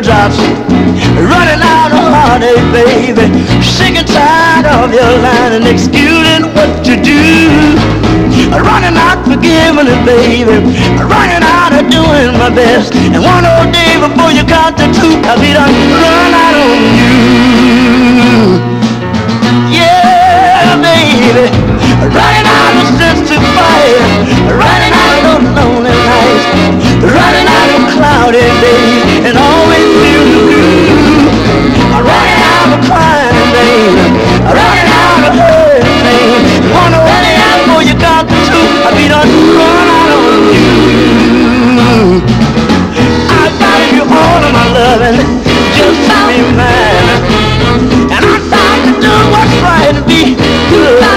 teardrops running out of heartache, baby. Sick and tired of your lying and excusing what you do. Running out forgiving it, baby. Running out of doing my best. And one old day before you count to two, I'll be done run out on you. Yeah, baby. Running out of sense to fight. Running out of those lonely nights. Running out of cloudy days. And always feel the blue. Running out of crying, baby. Running out of hurting, baby. One old day before you count to two, I'll be done run out on you. I value you all of my loving, just be mine. And I tried to do what's right to be good.